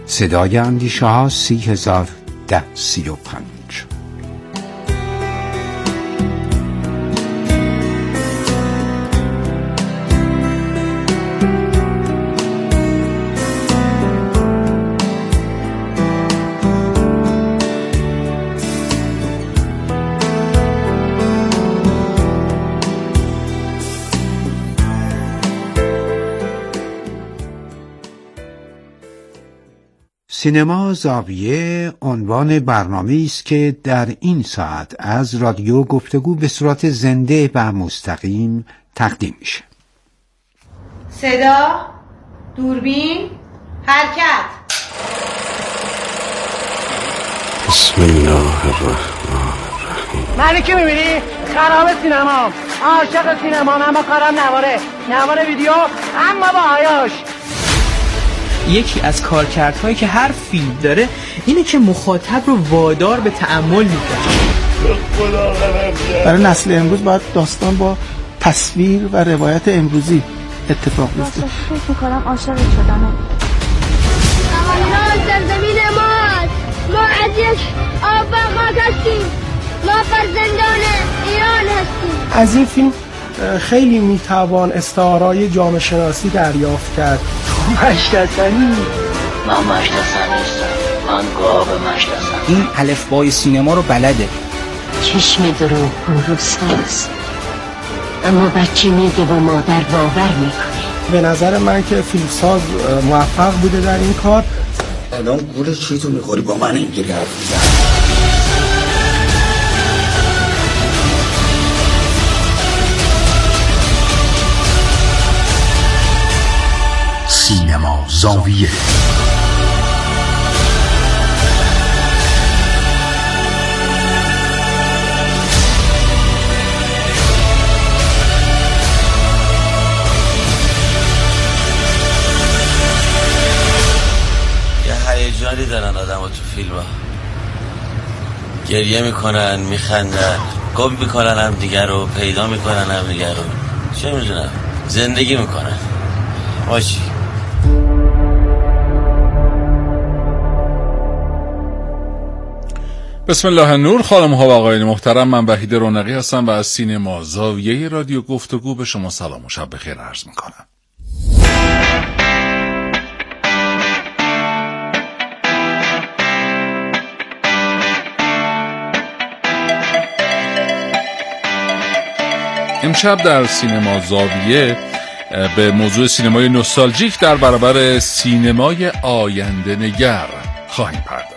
صدای اندیشه ها 30,1035. سینما زاویه عنوان برنامه‌ای است که در این ساعت از رادیو گفتگو به صورت زنده و مستقیم تقدیم میشه. صدا، دوربین، حرکت. بسم الله الرحمن الرحیم. منو کی میبینی؟ خراب سینما، عاشق سینما، من با کارم نوار ویدیو، اما با حیاش. یکی از کارکردهایی که هر فیلم داره اینه که مخاطب رو وادار به تأمل میکنه. برای نسل امروز باید داستان با تصویر و روایت امروزی اتفاق بیفته. فکر میکنم عاشق شدنه. ایران سرزمین ماست. ما از یک آب خاک هستیم. ما فرزندان ایران هستیم. از این فیلم خیلی میتوان استعارای جامعه شناسی دریافت کرد. مشتسنی. من مشتسن نیستم، من گاو مشتسن. این الفبای سینما رو بلده. چشم دروغ رو ساز، اما بچه میگه و مادر باور میکنه. به نظر من که فیلمساز موفق بوده در این کار. الان گول چی تو میخوری با من اینجوری حرف میزنی؟ سینما زاویه. یه هیجانی دارن آدم ها تو فیلم ها، گریه میکنن، میخندن، گم میکنن هم دیگر رو، پیدا میکنن هم دیگر رو، چه میدونم، زندگی میکنن. باشی بسم الله النور. خانم ها و آقایان محترم، من وحید رونقی هستم و از سینما زاویه رادیو گفتگو به شما سلام و شب بخیر عرض میکنم. امشب در سینما زاویه به موضوع سینمای نوستالژیک در برابر سینمای آینده نگر خواهیم پرداخت.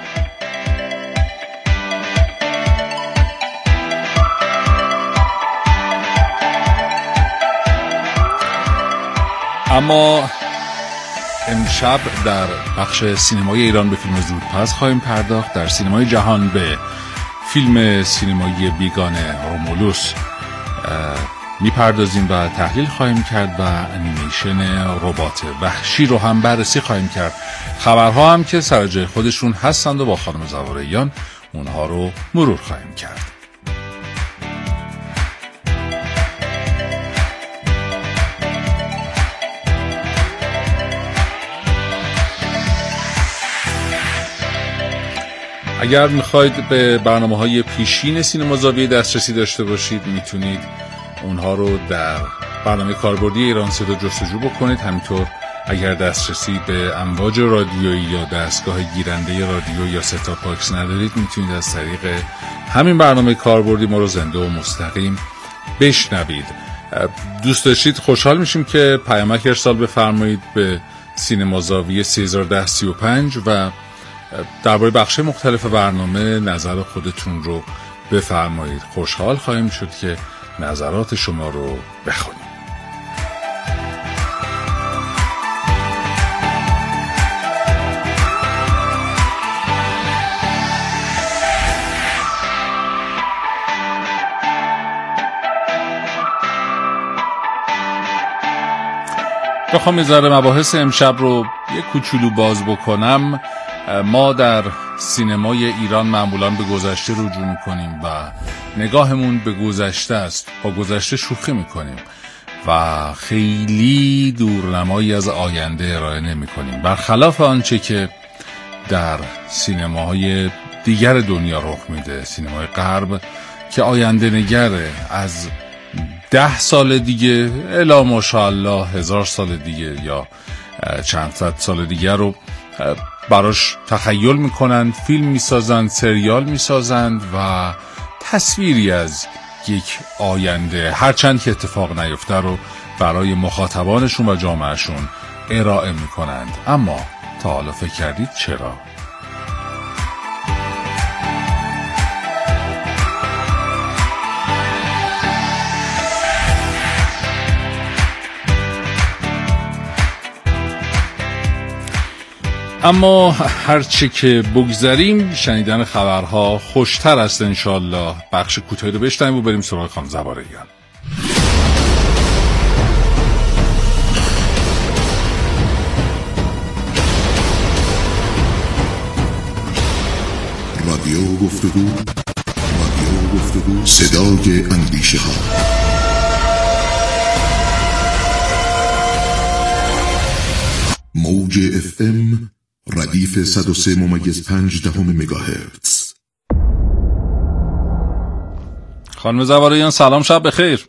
اما امشب در بخش سینمای ایران به فیلم زودپس خواهیم پرداخت. در سینمای جهان به فیلم سینمایی بیگانه رومولوس میپردازیم و تحلیل خواهیم کرد و انیمیشن ربات وحشی رو هم بررسی خواهیم کرد. خبرها هم که سر جای خودشون هستند و با خانم زواریان اونها رو مرور خواهیم کرد. اگر میخواید به برنامه‌های پیشین سینما زاویه دسترسی داشته باشید، میتونید اونها رو در برنامه کاربردی ایران صدا جستجو بکنید. همینطور اگر دسترسی به امواج رادیویی یا دستگاه گیرنده رادیو یا ست اپ باکس ندارید، میتونید از طریق همین برنامه کاربردی ما رو زنده و مستقیم بشنوید. دوست داشتید خوشحال میشیم که پیامک ارسال بفرمایید به سینما زاویه 301035 و درباره بخش مختلف برنامه نظر خودتون رو بفرمایید. خوشحال خواهیم شد که نظرات شما رو بخونیم. بخوام یه ذره مباحث امشب رو یه کوچولو باز بکنم، ما در سینمای ایران معمولاً به گذشته رجوع میکنیم و نگاهمون به گذشته است، با گذشته شوخی میکنیم و خیلی دورنمایی از آینده ارائه نمیکنیم، برخلاف آنچه که در سینماهای دیگر دنیا رخ میده، سینمای غرب که آینده نگره از 10 سال دیگه الی ماشاءالله 1000 سال دیگه یا چند صد سال دیگه رو براش تخیل میکنند، فیلم میسازند، سریال میسازند و تصویری از یک آینده هرچند که اتفاق نیفته رو برای مخاطبانشون و جامعهشون ارائه میکنند. اما تا حالا فکر کردید چرا؟ اما هرچه که بگذریم شنیدن خبرها خوشتر است انشالله. بخش کوتاهی رو بشنویم و بریم سراغ خانم زواریان. رادیو گفتگو صدای اندیشه ها. موج FM ردیف 103.5 مگاهرتز. خانم زواریان سلام، شب بخیر.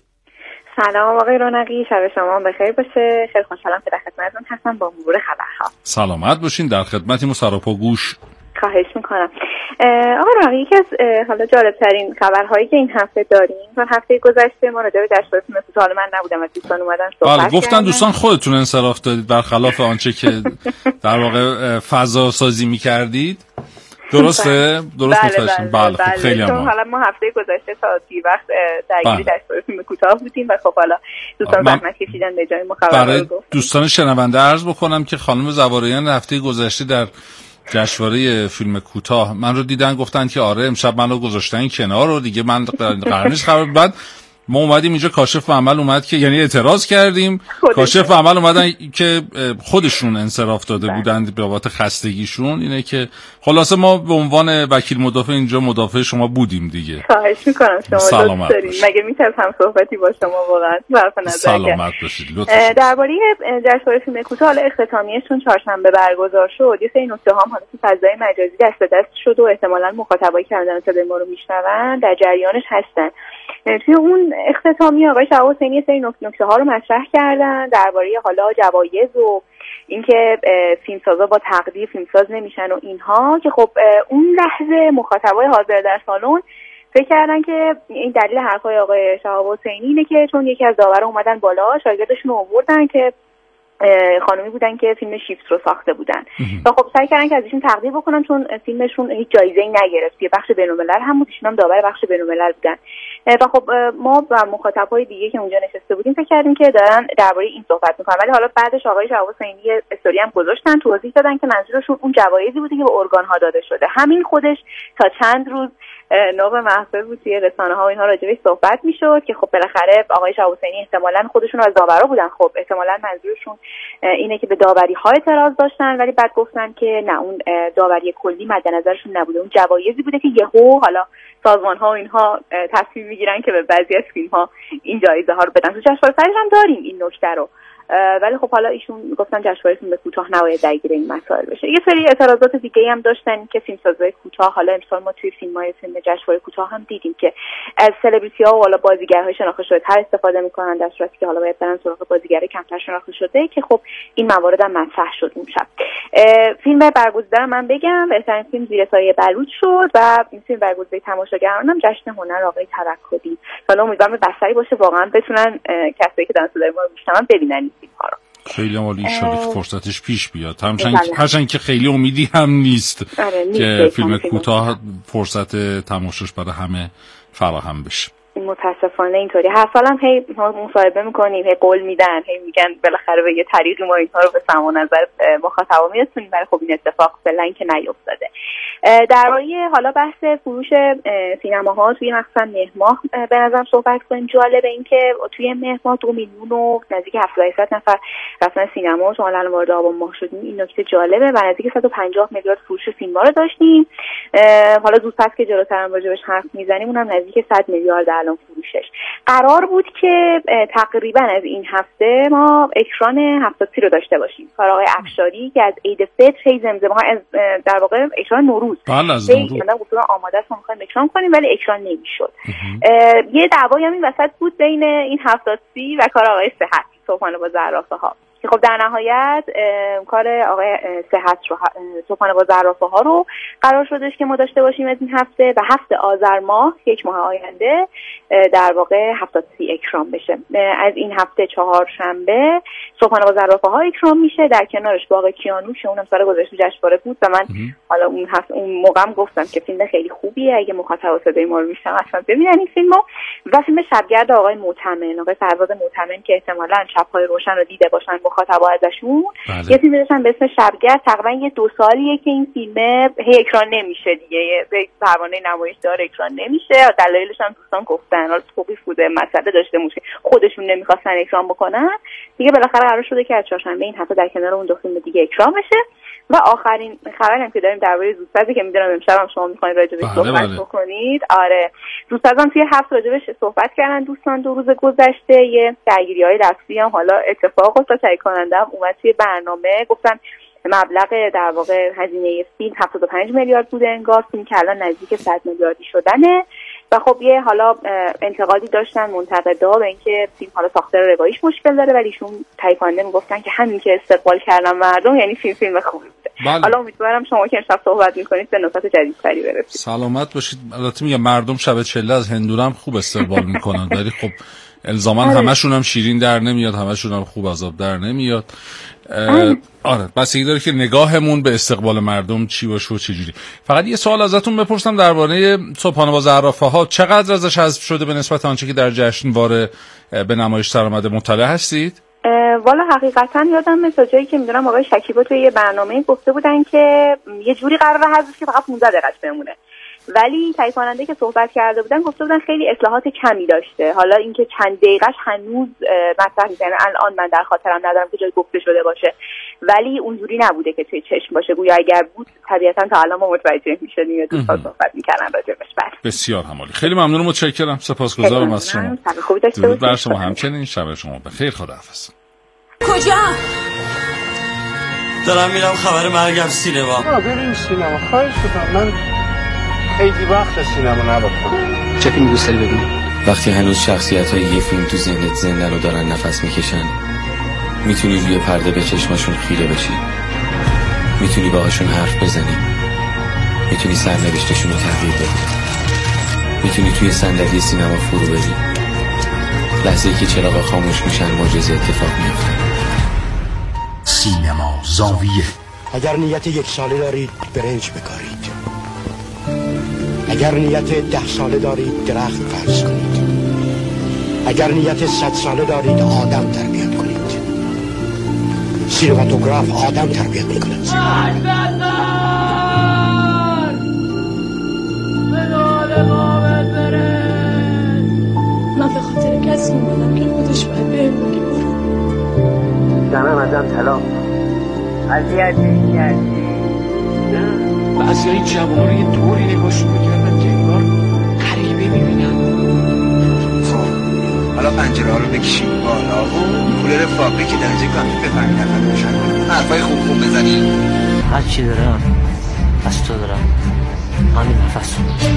سلام آقای رونقی، شب شما بخیر باشه. خیلی خوشحالم که در خدمتتون هستم با مرور خبرها. سلامت باشین، در خدمتیم و سراپا گوش. خواهش میکنم. آقای رونقی، یکی از حالا جالبترین خبرهایی که این هفته داریم، چون هفته گذشته ما راجع به جشنواره فیلم کوتاه، من نبودم و دوستان اومدن صحبت کردن. گفتن دوستان خودتون انصراف دادید برخلاف آنچه که در واقع فضا سازی می‌کردید. درسته؟ درست متوجه. بله خب خیلی ممنون. حالا ما هفته گذشته تا دیر وقت درگیر جشنواره فیلم کوتاه بودیم و خب حالا دوستان زحمت کشیدن به جای ما خبر رو گفتن. دوستان شنونده عرض بکنم که خانم زواریان هفته گذشته در جشنواره فیلم کوتاه من رو دیدن، گفتن که آره امشب منو گذاشتن کنار و دیگه من قرار نیست خبر. بعد ما اومدیم اینجا، کاشف عمل اومد که یعنی اعتراض کردیم، کاشف عمل اومدن که خودشون انصراف داده بودند به بابت خستگیشون. اینه که خلاصه ما به عنوان وکیل مدافع اینجا مدافع شما بودیم دیگه. خواهش میکنم شما دوست دارین، مگه میتونم هم صحبتی با شما واقعا صرف نظر سلامت باشید. لطفا درباره جشنواره فیلم کوتاه حالا اختتامیه‌شون چهارشنبه برگزار شد، یه سری نکته هم حالا تو فضای مجازی دست به دست شد و احتمالاً مخاطبایی که الان صدای ما رو میشنون در جریانش هستن. توی اون اختتامیه آقای شهاب حسینی یه سری نکته ها رو مطرح کردن درباره حالا جوایز و اینکه فیلمسازا با تقدیر فیلمساز نمیشن و اینها، که خب اون لحظه مخاطبای حاضر در سالن فکر کردن که این دلیل حرفای آقای شهاب حسینی اینه که چون یکی از داورا اومدن بالا شاگردشون رو آوردن که خانومی بودن که فیلم شیفت رو ساخته بودن و خب سعی کردن که از ایشون تقدیر بکنن چون فیلمشون هیچ جایزه‌ای نگرفت، یه بخش بین‌الملل هم بود، ایشون هم داور بخش بین‌الملل بودن و خب ما و مخاطبای دیگه که اونجا نشسته بودیم فکر کردیم که دارن درباره این صحبت می‌کنن، ولی حالا بعدش آقای شهاب حسینی استوری هم گذاشتن توضیح دادن که منظورشون اون جوایزی بوده که به ارگان‌ها داده شده. همین خودش تا چند روز نوع محفل بود، توی رسانه‌ها و اینها راجعش صحبت می‌شد که خب بالاخره آقای شهاب حسینی احتمالاً خودشون از داورا بودن، خب احتمالاً منظورشون اینه که به داوری‌ها اعتراض داشتن، ولی بعد گفتن که نه، اون داوری کلی مد نظرشون نبوده، اون جوایزی بوده که یهو حالا سازمان‌ها و اینها تصمیم می‌گیرن که به بعضی از فیلم‌ها این جایزه‌ها رو بدن. تو جشنواره فجر هم داریم این نکته رو، ولی خب حالا ایشون گفتن جشنواره فیلم کوتاه نباید درگیر این مسائل بشه. یه سری اعتراضات دیگه هم داشتن که فیلمسازای کوتاه، حالا امسال ما توی فیلم‌های فیلم جشنواره کوتاه هم دیدیم که از سلبریتی‌ها و حالا بازیگرهای شناخته شده تر استفاده می‌کنن، در صورتی که حالا باید برن سراغ بازیگر کمتر شناخته شده، که خب این موارد هم مطرح شد اون شب. فیلم برگزیده من بگم بهترین فیلم زیر سایه بلوط شد و این فیلم برگزیده تماشاگران هم جشن هنر آقای توکلی. حالا امیدوارم بصری باشه واقعا بتونن کسایی که دارن صدای ما رو میشنون ببینن این فیلم‌ها رو. خیلی عالی، ان شاءالله که فرصتش پیش بیاد. هرچند که خیلی امیدی هم نیست که فیلم کوتاه فرصت تماشاش برای همه فراهم بشه. متاسفانه اینطوری. هر سالم هی مصاحبه میکنیم، هی قول میدن، هی میگن بالاخره به یه طریقی ما اینها رو به سماع نظر مخاطبا میرسونیم، ولی خب این اتفاق فعلا که نیفتاده. درباره حالا بحث فروش سینماها توی مثلا مهر ماه به نظرم صحبت کنیم. جالبه این که توی مهر ماه 2 میلیون و نزدیک 700 نفر رفتن سینما، شما الان وارد آبان ماه شدیم، این نکته جالبه. و نزدیک 150 میلیارد فروش فیلم‌ها رو داشتیم. حالا زود پس که جلوتر راجعش حرف میزنیم اونم نزدیک 100 میلیارد الان فروشش. قرار بود که تقریبا از این هفته ما اکران 70 رو داشته باشیم. کار آقای افشاری که از عید فطر هی زمزمه ها از در واقع اکران نوروز آماده است ما می‌خوایم اکران کنیم ولی اکران نمی‌شد. یه دعوایی هم این وسط بود بین این 70 و کار آقای صحت صبحانه با زرافه‌ها که خب در نهایت کار آقای صحت رو صبحانه با زرافه‌ها رو قرار شدش که ما داشته باشیم از این هفته و هفته آذر ماه یک ماه آینده در واقع 70 اکرام بشه. از این هفته چهارشنبه صبحانه با زرافه‌ها اکرام میشه، در کنارش باغ کیانوش، اونم سال گذشته جشنواره بود و من حالا اون موقعم گفتم که فیلم خیلی خوبیه، اگه مخاطب صدای ما رو میشنن اصلا ببینن این فیلمو. و فیلم شبگرد آقای معتمن، آقای فرزاد معتمن که احتمالاً شب‌های روشن رو دیده باشن مخاطبا ازشون، یه فیلم داشتن به اسم شبگرد، تقریبا یه 2 سالیه که این فیلم هی اکران نمیشه دیگه، پروانه نمایشدار اکران نمیشه. دلایلش هم دوستان گفتن، حالا توقیف بوده، مسئله داشته باشه، خودشون نمیخواستن اکران بکنن دیگه. بالاخره قرار شده که از چهارشنبه این هفته در کنار اون 2 فیلم دیگه اکران بشه. و آخرین خبری هم که داریم درباره زودسازی که میدونم امشب هم شما میخواید راجع بهش صحبت بکنید. آره، زودساز هم توی هفت راجع بهش صحبت کردن دوستان 2 روز گذشته. یه درگیری‌های لفظی هم حالا اتفاق افتاد، تهیه کننده هم اومد توی برنامه، گفتن مبلغ در واقع هزینه فیلم 75 میلیارد بوده انگار، فیلم که الان نزدیک 100 میلیاردی شدنه. و خب یه حالا انتقادی داشتن منتقدا به اینکه فیلم حالا ساختار رواییش مشکل داره، ولی ایشون تهیه کننده میگفتن که همین که استقبال کردن مردم یعنی فیلم خوبی بوده. حالا امیدوارم شما که امشب صحبت میکنید به نکات جدیدتری برسید. سلامت باشید. البته میگم مردم شب چله از هندونه هم خوب استقبال میکنن ولی خب الزاما همشون هم شیرین در نمیاد، همشون هم خوب عذاب در نمیاد. آره بسیاری داره که نگاهمون به استقبال مردم چی باشه و چه جوری. فقط یه سوال ازتون بپرسم درباره صبحانه با زرافه‌ها، چقدر ازش حذف شده به نسبت آنچه که در جشنواره به نمایش سر اومده؟ مطلع هستید؟ والا حقیقتا یادم تا جایی که میدونم آقای شکیبا توی یه برنامه گفته بودن که یه جوری قراره حذف شه فقط 15 دقیقه بمونه، ولی تهیه کننده که صحبت کرده بودن گفته بودن خیلی اصلاحات کمی داشته. حالا اینکه چند دقیقش هنوز مطرح نیست، یعنی الان من در خاطرم ندارم که جای گفته شده باشه، ولی اونجوری نبوده که توی چشم باشه، گویا اگر بود طبیعتا تا الان ما متوجه می‌شدیم یا دوستان صحبت می‌کردن راجعش. بسیار همالی. خیلی ممنونم، متشکرم، سپاسگزارم از شما. خوبی داشته باشید. درود بر شما همچنین، شب شما بخیر، خداحافظ. کجا؟ دارم میرم خبر مرگم سینما. بریم سینما، خواهش می‌کنم. من خیلی وقت سینما نرفتم. چه فیلم دوست داری ببینی؟ وقتی هنوز شخصیت‌های یه فیلم تو ذهنت زندن و دارن نفس میکشن، میتونی روی پرده به چشماشون خیره بشی، میتونی باهاشون حرف بزنی، میتونی سرنوشتشون رو تغییر بدی، میتونی توی صندلی سینما فرو بری. لحظه‌ای که چراغا خاموش میشن معجزه اتفاق میفته. سینما زاویه. اگر نیت 1 ساله دارید برنج بکارید، اگر نیت 10 ساله دارید درخت فرض کنید، اگر نیت 100 ساله دارید آدم تربیت کنید. سینماتوگراف آدم تربیت میکند. من به خاطر کسی اومدم که خودش باید بهم بگی برو. زنم ازم طلاق اذیت کردی. نه بعضیای جوان رو یه طوری نگاهشون میکردن که انگار غریبه میبینن. حالا پنجره ها رو بکشیم بالا و کولر فابریک درجه کافی بفهمیدن روشن حرفای خوب بزنیم. هر چی دارم از تو دارم، همین نفس.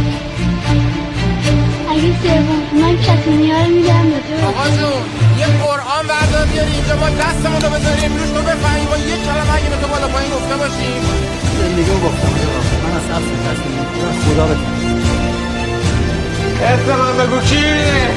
اگه سوم من کتونیا رو میدم به تو. آقا جون یه قرآن بردار بیاری اینجا، ما دستمون رو بذاریم روش تو بفهمی با یه کلمه اگه به تو بالا پایین گفته باشیم. زندگیمو گفتم من از نفس تصمیم خدا بتونم. اسم من بگو کیه؟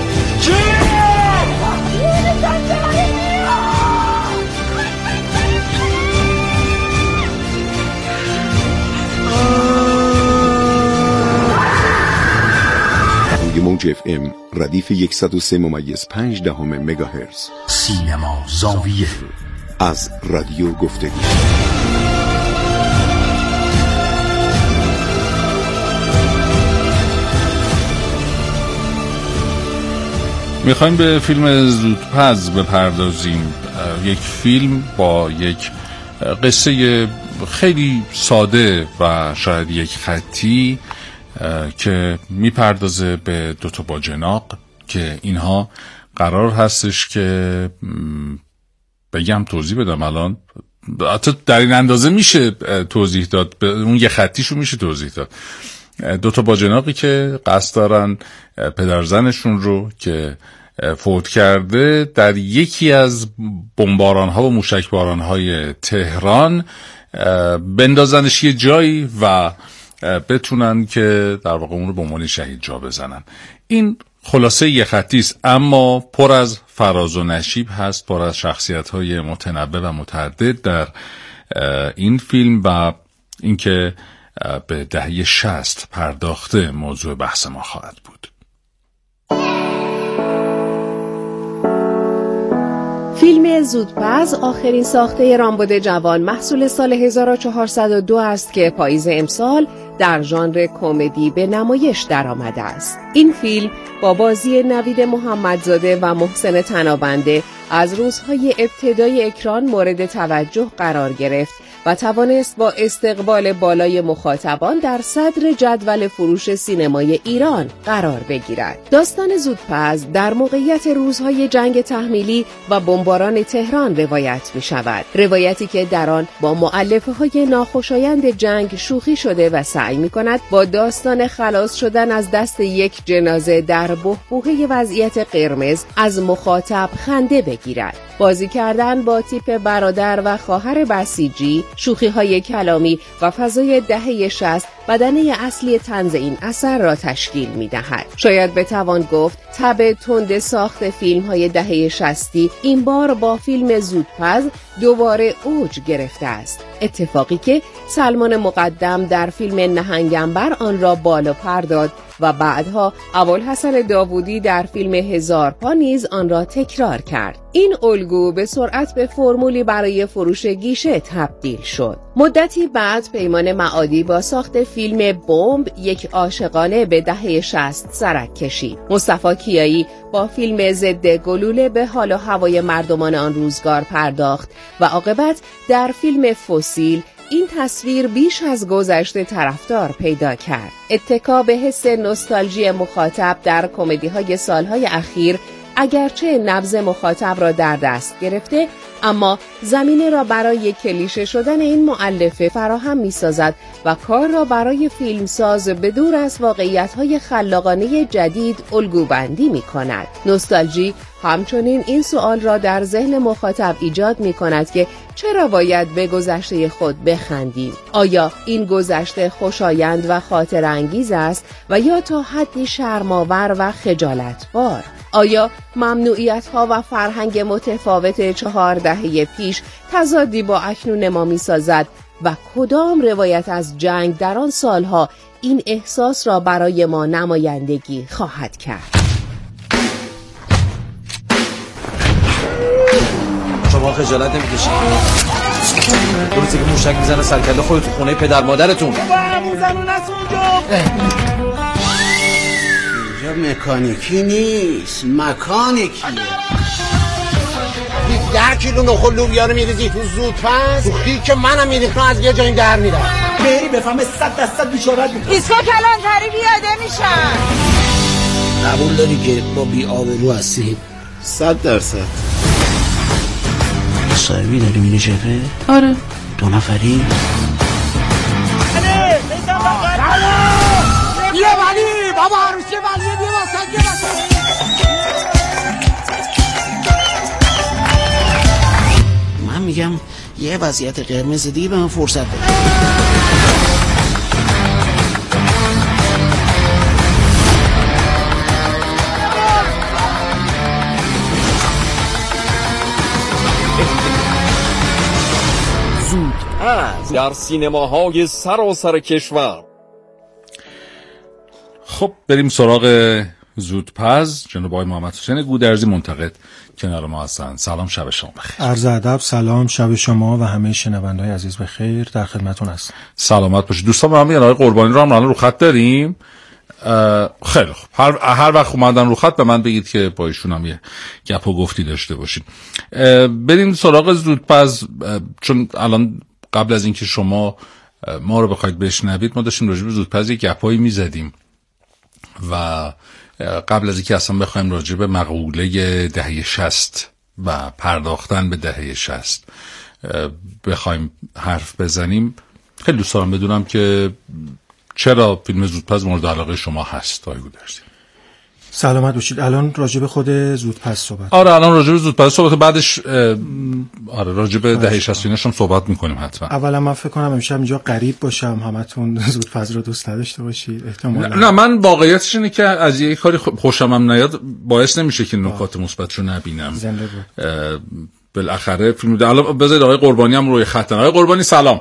موج FM ردیف 103.5 مگاهرتز. سینما زاویه از رادیو گفتگو. میخوایم به فیلم زودپز بپردازیم. یک فیلم با یک قصه خیلی ساده و شاید یک خطی که میپردازه به دوتا باجناق که اینها قرار هستش که بگم توضیح بدم الان حتی در این اندازه میشه توضیح داد، اون یه خطیشو میشه توضیح داد. دوتا باجناقی که قصد دارن پدرزنشون رو که فوت کرده در یکی از بمباران‌ها و موشکباران‌های تهران بندازنش یه جایی و بتونن که در واقع اون رو به عنوان شهید جا بزنن. این خلاصه یه خطی است اما پر از فراز و نشیب هست، پر از شخصیت‌های متنوع و متعدد در این فیلم و اینکه به دهه 60 پرداخته موضوع بحث ما خواهد بود. فیلم زودپز آخرین ساخته رامبد جوان محصول سال 1402 است که پاییز امسال در ژانر کمدی به نمایش درآمده است. این فیلم با بازی نوید محمدزاده و محسن طنابنده از روزهای ابتدای اکران مورد توجه قرار گرفت و توانست با استقبال بالای مخاطبان در صدر جدول فروش سینمای ایران قرار بگیرد. داستان زودپز در موقعیت روزهای جنگ تحمیلی و بمباران تهران روایت می شود. روایتی که در آن با مؤلفه‌های ناخوشایند جنگ شوخی شده و سعی می کند با داستان خلاص شدن از دست یک جنازه در بحبوحه وضعیت قرمز از مخاطب خنده بگیرد. بازی کردن با تیپ برادر و خواهر بسیجی، شوخی‌های کلامی و فضای دهه 60 بدنه اصلی طنز این اثر را تشکیل می‌دهد. شاید بتوان گفت تب تند ساخت فیلم‌های دهه 60 این بار با فیلم زودپز دوباره اوج گرفته است. اتفاقی که سلمان مقدم در فیلم نهنگنبر آن را بالا پر داد و بعدها ابوالحسن داوودی در فیلم هزار پا نیز آن را تکرار کرد. این الگو به سرعت به فرمولی برای فروش گیشه تبدیل شد. مدتی بعد پیمان معادی با ساخت فیلم بمب یک عاشقانه به دهه 60 سرک کشید. مصطفی کیایی با فیلم ضد گلوله به حال و هوای مردمان آن روزگار پرداخت و عاقبت در فیلم فسیل این تصویر بیش از گذشته طرفدار پیدا کرد. اتکا به حس نوستالژی مخاطب در کمدی‌های سالهای اخیر اگرچه نبض مخاطب را در دست گرفته، اما زمینه را برای کلیشه شدن این مؤلفه فراهم می‌سازد و کار را برای فیلمساز به دور از واقعیت‌های خلاقانه جدید الگوبندی می‌کند. نوستالژی همچنین این سوال را در ذهن مخاطب ایجاد می‌کند که چرا باید به گذشته خود بخندیم؟ آیا این گذشته خوشایند و خاطرانگیز است و یا تا حدی شرم‌آور و خجالت‌بار؟ آیا ممنوعیت‌ها و فرهنگ متفاوت 4 دهه پیش تضادی با اکنون ما می‌سازد و کدام روایت از جنگ در آن سالها این احساس را برای ما نمایندگی خواهد کرد؟ شما خجالت نمی‌کشید؟ درسته که موشک میزنه سرکله خودت تو خونه پدر مادرتون. برامون زنون از اونجا. اینجا مکانیکی نیست، مکانیکیه. 10 کیلو نخل لوبیا رو میریزی تو زودپز، تو خیک منم میریخت از یه جایی در میرم. بری بفهمه 100% بیچارت میکنه. ایسکو کلانتری پیاده میشن. قبول داری که با بی‌آبرو هستی؟ 100%. صاحبی داری میری جبه؟ آره. 2 نفری؟ بیا ولی بابا عروسی ولی بیا واسه من میگم یه وضعیت قرمز دیگه به من فرصت بده. در سینماهای سراسر کشور. خب بریم سراغ زودپز. جناب آقای محمد حسین گودرزی منتقد کنار ما هستن. سلام، شب شما بخیر. عرض ادب، سلام، شب شما و همه شنونده‌های عزیز بخیر. در خدمتتون هستم. سلامت باشید. دوستان با هم میگن آقای قربانی رو هم الان رو خط داریم. خیلی خوب. هر وقت اومدن رو خط به من بگید که با ایشون هم یه گپ و گفتی داشته باشیم. بریم سراغ زودپز، چون الان قبل از اینکه شما ما رو بخواید بشنوید ما داشتیم راجع به زودپز یه گپایی میزدیم و قبل از اینکه اصلا بخوایم راجع به مقوله دهه 60 و پرداختن به دهه 60 بخوایم حرف بزنیم، خیلی دوست دارم بدونم که چرا فیلم زودپز مورد علاقه شما هست آقای گودرزی؟ سلامت باشید. الان راجع به خود زودپز صحبت. آره الان راجع به زودپز صحبت، بعدش آره راجع به دهه 60 هم صحبت می‌کنیم حتما. اولا من فکر کنم امشب اینجا غریب باشم، همتون زودپز رو دوست نداشته باشید احتمالاً. نه من واقعیتش اینه که از یه کاری خوشم هم نیاد باعث نمیشه که نکات مثبتشو نبینم. زنده بود. بالاخره فیلم الان بذارید آقای قربانی هم روی خطن. آقای قربانی سلام.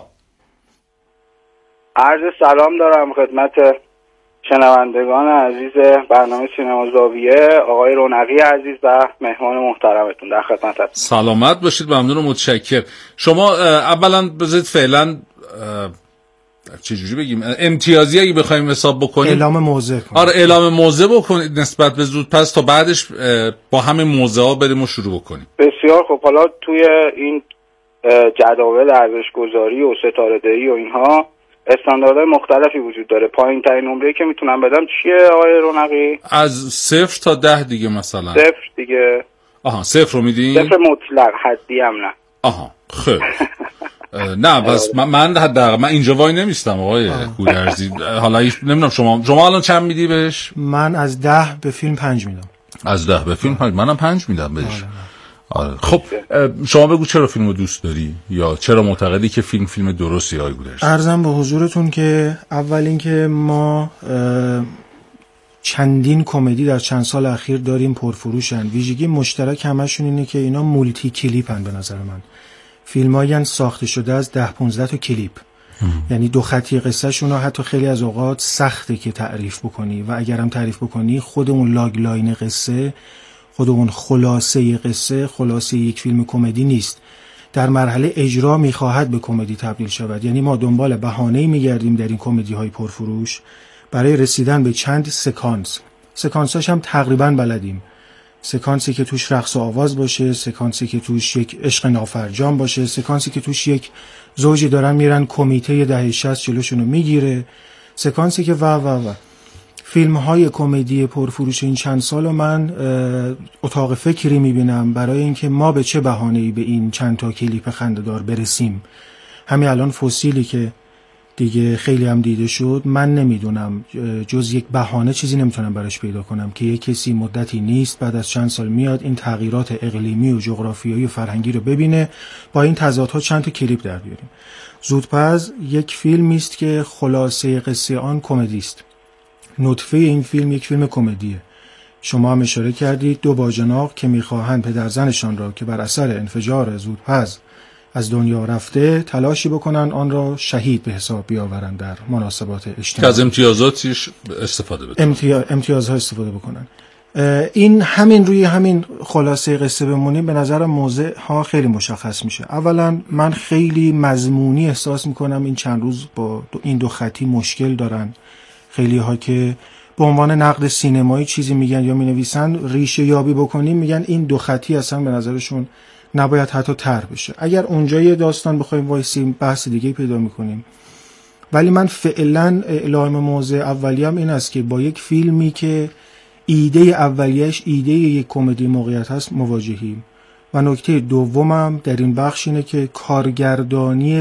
عرض سلام دارم خدمت شنوندگان عزیز برنامه سینما زاویه، آقای رونقی عزیز و مهمان محترمتون در خدمت هستم. سلامت باشید، ممنون و متشکر. شما اولا بذارید فعلا چجوری بگیم امتیازی اگه بخوایم حساب بکنیم اعلام موضع کنید. آره اعلام موضع بکنید نسبت به زودپز تا بعدش با همه موضع ها بریم و شروع بکنیم. بسیار خب. حالا توی این جداول ارزش‌گذاری و ستاره‌دهی و اینها استانداردهای مختلفی وجود داره. پایین ترین نمره‌ای که میتونم بدم چیه آقای رونقی؟ از 0 تا 10 دیگه مثلا. 0 دیگه. آها 0 رو میدین؟ 0 مطلق، حدی هم نه. آها خیلی نه بس من اینجا وای نمیستم آقای گودرزی. حالا نمیدونم شما الان چند میدی بهش؟ من از 10 به فیلم 5 میدم. از 10 به فیلم 5 منم 5 میدم بهش. آره. خب شما بگو چرا فیلمو دوست داری یا چرا معتقدی که فیلم درستی آقای گودرزی؟ عرضم به حضورتون که اول اینکه ما چندین کمدی در چند سال اخیر داریم پرفروشن. ویژگی مشترک همشون اینه که اینا مولتی کلیپن. به نظر من فیلمایی ساخته شده از 10-15 تا کلیپ. یعنی دو خطی قصه شونا حتی خیلی از اوقات سخته که تعریف بکنی و اگرم تعریف بکنی خود اون لاگ لاین قصه، خود اون خلاصه قصه، خلاصه یک فیلم کمدی نیست. در مرحله اجرا میخواهد به کمدی تبدیل شود. یعنی ما دنبال بهانه‌ای میگردیم در این کمدی های پرفروش برای رسیدن به چند سکانساش هم تقریبا بلدیم. سکانسی که توش رقص و آواز باشه، سکانسی که توش یک عشق نافرجام باشه، سکانسی که توش یک زوجی دارن میرن کمیته دهه 60 جلوشونو میگیره، سکانسی که و فیلم های کمدی پرفروش این چند سال من اتاق فکری میبینم برای اینکه ما به چه بهانه‌ای به این چند تا کلیپ خنده‌دار برسیم. همین الان فسیلی که دیگه خیلی هم دیده شد، من نمیدونم جز یک بهانه چیزی نمیتونم براش پیدا کنم که یک کسی مدتی نیست بعد از چند سال میاد این تغییرات اقلیمی و جغرافیایی و فرهنگی رو ببینه، با این تضادها چند تا کلیپ در بیاریم. زودپز یک فیلمی است که خلاصه قصه آن کمدی است. نطفه این فیلم یک فیلم کمدیه. شما هم اشاره کردید دو باجناق که میخواهند پدرزنشان را که بر اثر انفجار زودپز از دنیا رفته تلاشی بکنن آن را شهید به حساب بیاورن در مناسبات اجتماعی، که از امتیازاتش استفاده بکنن. امتیازها استفاده بکنن. این همین روی همین خلاصه قصه بمونیم، به نظر موضع ها خیلی مشخص میشه. اولا من خیلی مضمونی احساس میکنم این چند روز با این دو خطی مشکل دارن. خیلی ها که به عنوان نقد سینمایی چیزی میگن یا مینویسن، ریشه یابی بکنیم میگن این دو خطی اصلا به نظرشون نباید حتی طرح بشه. اگر اونجا یه داستان بخوایم وایسیم بحث دیگه پیدا میکنیم، ولی من فعلا اعلام موضع اولیه‌ام این است که با یک فیلمی که ایده اولیه‌اش ایده یک کمدی موقعیت هست مواجهیم. و نکته دومم در این بخش اینه که کارگردانی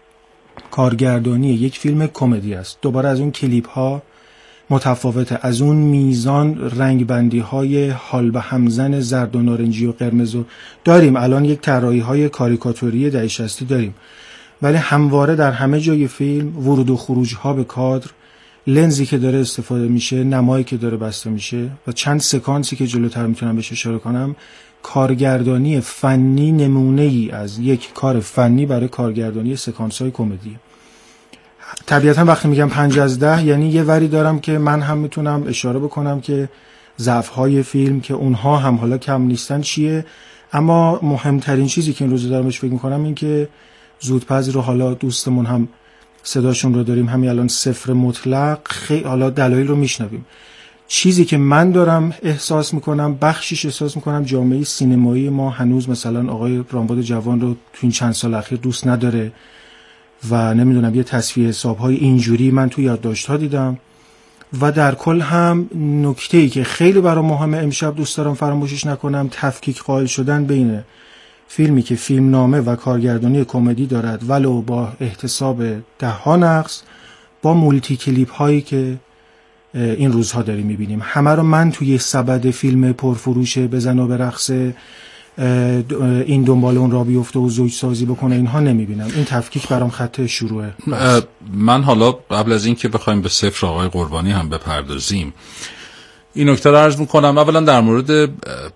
یک فیلم کمدی است. دوباره از اون کلیپ ها متفاوته، از اون میزان رنگ بندی های حال به همزن زرد و نارنجی و قرمز داریم. الان یک طراحی های کاریکاتوری دهه 60 داریم، ولی همواره در همه جای فیلم ورود و خروج ها به کادر، لنزی که داره استفاده میشه، نمایی که داره بسته میشه و چند سکانسی که جلوتر میتونم بهش اشاره کنم، کارگردانی فنی نمونه ای از یک کار فنی برای کارگردانی سکانس های کمدی. طبیعتا وقتی میگم 5 از 10 یعنی یه وری دارم که من هم میتونم اشاره بکنم که ضعف‌های فیلم که اونها هم حالا کم نیستن چیه، اما مهمترین چیزی که این روزا دارم بهش فکر میکنم این که زودپز رو حالا دوستمون هم صداشون رو داریم همین الان صفر مطلق، خیلی حالا دلایل رو میشنویم. چیزی که من دارم احساس میکنم، بخشیش احساس میکنم جامعه سینمایی ما هنوز مثلا آقای رامبد جوان رو تو این چند سال اخیر دوست نداره و نمیدونم یه تصفیه حساب‌های اینجوری من تو یادداشت‌ها دیدم. و در کل هم نکته‌ای که خیلی برام مهمه امشب دوست دارم فراموشش نکنم، تفکیک قائل شدن بین فیلمی که فیلمنامه و کارگردانی کمدی دارد ولو با احتساب 10 نقص با مولتی کلیپ هایی که این روزها داریم میبینیم. همه رو من توی سبد فیلم پرفروش بزن و برقص این دنبال اون را بیفته و زوج سازی بکنه اینها نمیبینم. این تفکیک برام خط شروعه. من حالا قبل از این که بخوایم به صفر آقای قربانی هم بپردازیم این نکته رو عرض میکنم. اولا در مورد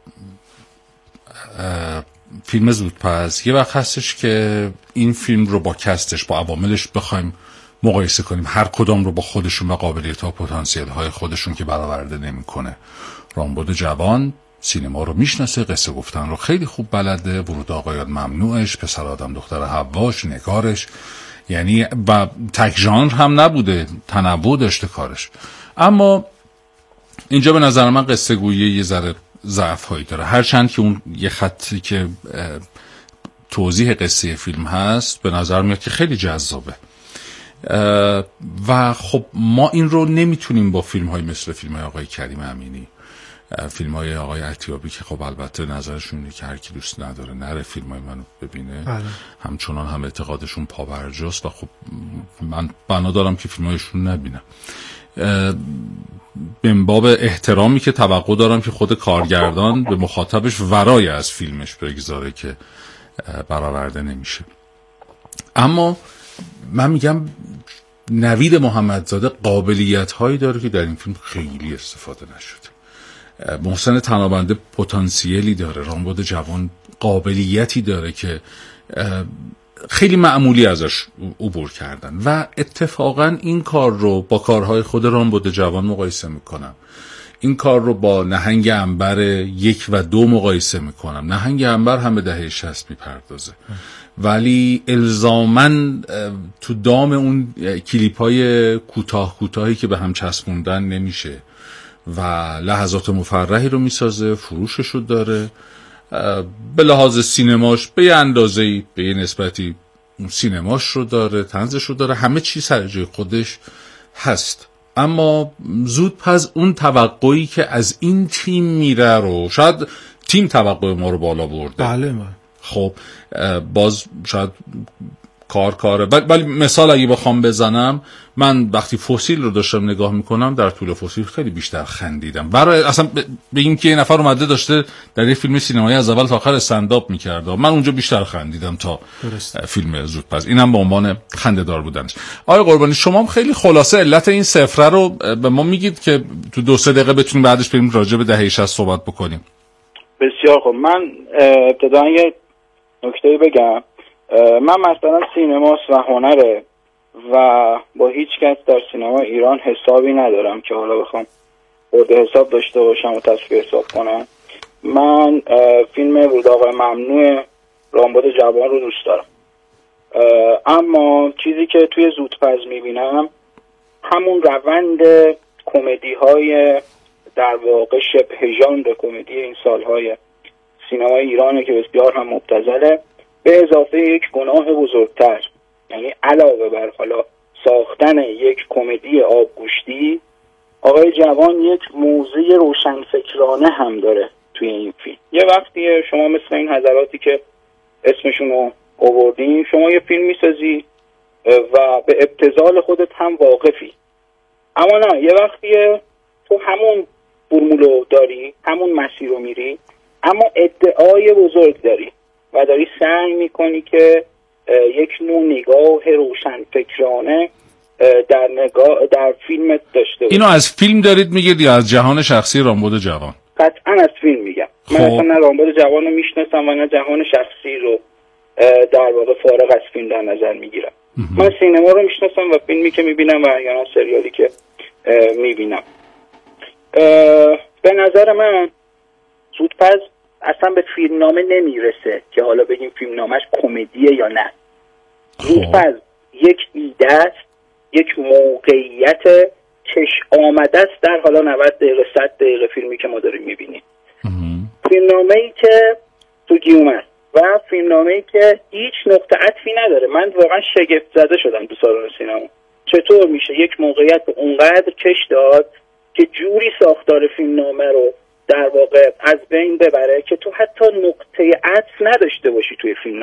فیلم زودپز یه وقت هستش که این فیلم رو با کستش با عواملش بخوایم مقایسه کنیم، هر کدام رو با خودشون و قابلیت‌ها و پتانسیل‌های خودشون که برآورده نمی‌کنه. رامبد جوان سینما رو میشناسه، قصه گفتن رو خیلی خوب بلده، ورود آقایان ممنوعش، پسر آدم دختر حواش، نگارش، یعنی و تک ژانر هم نبوده، تنوع داشته کارش. اما اینجا به نظر من قصه گویی یه ذره ضعف هایی داره، هرچند که اون یه خطی که توضیح قصه فیلم هست به نظر میاد که خیلی جذابه و خب ما این رو نمیتونیم با فیلم های مثل فیلم های آقای کریم امینی، فیلم های آقای عطیابی که خب البته نظرشون اینه که هر کی دوست نداره نره فیلم های منو ببینه، همچنان هم اعتقادشون پابرجاست و خب من بنا دارم که فیلم هایشون نبینم، به باب احترامی که توقع دارم که خود کارگردان به مخاطبش ورای از فیلمش بگذاره که برآورده نمیشه. اما من میگم نوید محمدزاده قابلیت هایی داره که در این فیلم خیلی استفاده نشده. محسن تنابنده پتانسیلی داره، رامبد جوان قابلیتی داره که خیلی معمولی ازش عبور کردن و اتفاقا این کار رو با کارهای خود رامبد جوان مقایسه میکنم، این کار رو با نهنگ عنبر 1 و 2 مقایسه میکنم. نهنگ عنبر هم به دهه 60 میپردازه ولی الزاماً تو دام اون کلیپ‌های کوتاهی که به هم چسبوندن نمیشه و لحظات مفرحی رو میسازه، فروشش رو داره، به لحاظ سینماش به یه اندازه‌ای به یه نسبتی سینماش رو داره، طنزش رو داره، همه چی سر جای خودش هست. اما زودپز اون توقعی که از این تیم میره رو شاید تیم توقع ما رو بالا برده، بله من خب باز شاید کاره ولی مثال اگه بخوام بزنم، من وقتی فسیل رو داشتم نگاه میکنم در طول فسیل خیلی بیشتر خندیدم. برای اصلا بگیم که یه نفر اومده داشته در یه فیلم سینمایی از اول تا آخر استندآپ میکرده، من اونجا بیشتر خندیدم تا فیلم زودپز. اینم به عنوان خنده‌دار بودنش. آقای قربانی شما خیلی خلاصه علت این سفره رو به ما میگید که تو 2-3 دقیقه بتونیم بعدش بریم راجع به دهه 60 صحبت بکنیم. بسیار خب، من ابتدا یه نکته بگم. من مثلا سینماست و هنره و با هیچ کس در سینما ایران حسابی ندارم که حالا بخوام برده حساب داشته باشم و تصفیه حساب کنم. من فیلم ورود آقای ممنوع رامبد جوان رو دوست دارم، اما چیزی که توی زودپز میبینم همون روند کمدی های در واقع شبه ژانر کمدی این سالهای سینمای ایرانه که بسیار هم مبتذله، به اضافه یک گناه بزرگتر، یعنی علاوه بر حالا ساختن یک کمدی آبگوشتی، آقای جوان یک موضوع روشنفکرانه هم داره توی این فیلم. یه وقتی شما مثل این حضراتی که اسمشون رو آوردین، شما یه فیلم میسازی و به ابتذال خودت هم واقفی، اما نه، یه وقتی تو همون فرمولو داری، همون مسیر رو میری، اما ادعای بزرگ داری و داری سعی میکنی که یک نوع نگاه روشنفکرانه در فیلمت داشته باشی. اینو از فیلم دارید میگید یا از جهان شخصی رامبد جوان؟ قطعا از فیلم میگم. من اصلا نه رامبد جوان رو میشناسم و نه جهان شخصی رو در واقع فارغ از فیلم در نظر میگیرم. من سینما رو میشناسم و فیلمی که میبینم و یا سریالی که میبینم. به نظر من زودپز اصلا به فیلمنامه نمیرسه که حالا بگیم فیلمنامهش کمدیه یا نه. زودپز یک ایده است، یک موقعیت چشم آمده است در حالا 90 دقیقه 100 دقیقه فیلمی که ما داریم میبینیم. فیلمنامه‌ای که تو گیوم است و فیلمنامه‌ای که هیچ نقطه عطفی نداره. من واقعا شگفت زده شدم تو سالن سینما. چطور میشه یک موقعیت به اونقدر کش داد که جوری ساختار فیلمنامه رو در واقع از بین ببره که تو حتی نقطه عطف نداشته باشی توی فیلم.